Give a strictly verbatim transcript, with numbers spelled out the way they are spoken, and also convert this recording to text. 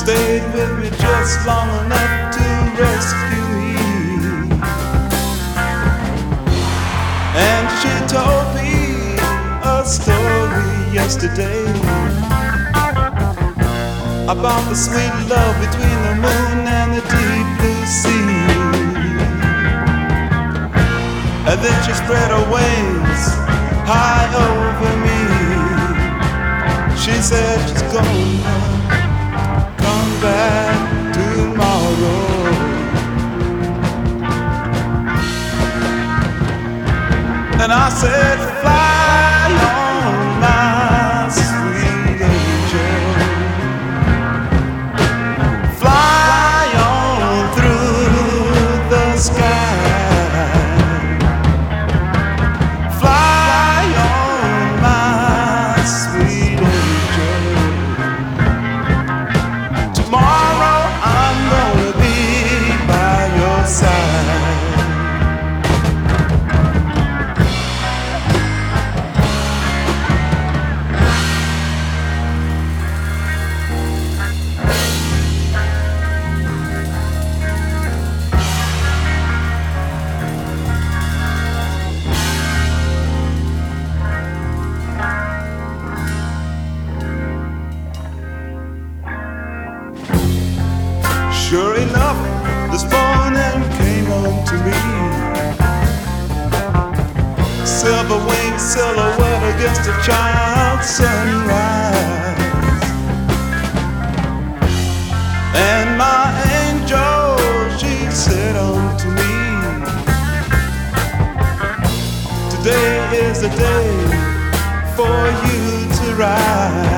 stayed with me just long enough to rescue me. And she told me a story yesterday about the sweet love between the moon and the deep blue sea. And then she spread her wings high over me. She said she's gonna come back tomorrow. And I said, fly on, my sweet angel. Fly on through the sky. Fly on, my sweet angel. Tomorrow I'm gonna be by your side. Sure enough, this morning came on to me. Silver winged silhouette against a child's sunrise. And my angel, she said unto me, today is the day for you to rise.